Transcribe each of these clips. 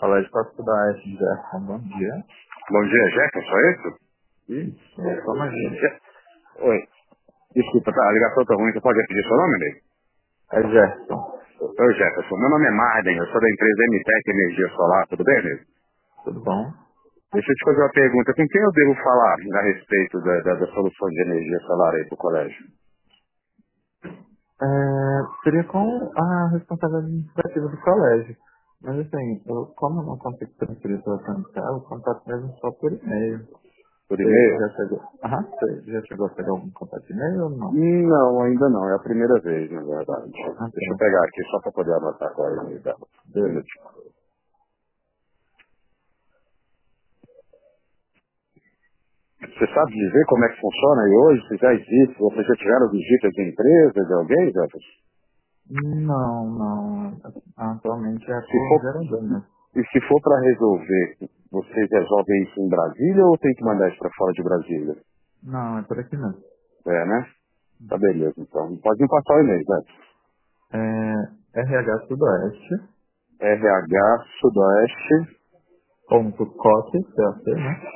Colégio Costa da Oeste, Jefferson, bom dia. Bom dia, Jefferson, é isso? Isso, como a gente. Oi. Desculpa, tá, a ligação tá ruim, você pode repetir seu nome, Ney? É Jefferson, Oi, Jefferson, meu nome é Marden, eu sou da empresa MTEC Energia Solar, tudo bem, Ney? tudo bom? Deixa eu te fazer uma pergunta, com quem eu devo falar a respeito da solução de energia solar aí pro colégio? Seria com a responsável administrativa do colégio. Mas assim, como eu não consigo transferir pela central, eu contato mesmo só por e-mail. Por Você e-mail? já chegou? Você já chegou a pegar algum contato de e-mail ou não? Não, ainda não, é a primeira vez, na verdade. Ah, Deixa eu tá. pegar aqui só para poder anotar agora o e-mail dela. Um Beleza. minutinho. Você sabe dizer como é que funciona aí hoje? Se já existe, vocês já tiveram visitas de empresas, de alguém, Jefferson? Não, não. Atualmente é Se por for gerador, né? E se for para resolver, vocês resolvem isso em Brasília ou tem que mandar isso para fora de Brasília? Não, é por aqui mesmo. É, né? Tá beleza, então. Pode me passar o e-mail, né? RH Sudoeste, rhsudoeste.coque, ponto coque, COC, né?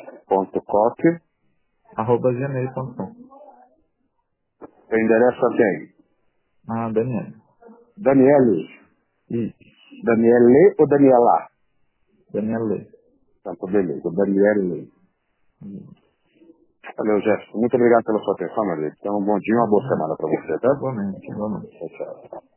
Arroba gmail.com. eu endereço a quem? Ah, Daniel. Daniele. Isso, Daniele ou Daniela? Daniel Lê. Então, tá beleza, Daniele. Valeu, Jefferson. Muito obrigado pela sua atenção, meu amigo. Então, um bom dia e uma boa semana para você, tá? Igualmente, igualmente. Tchau, tchau.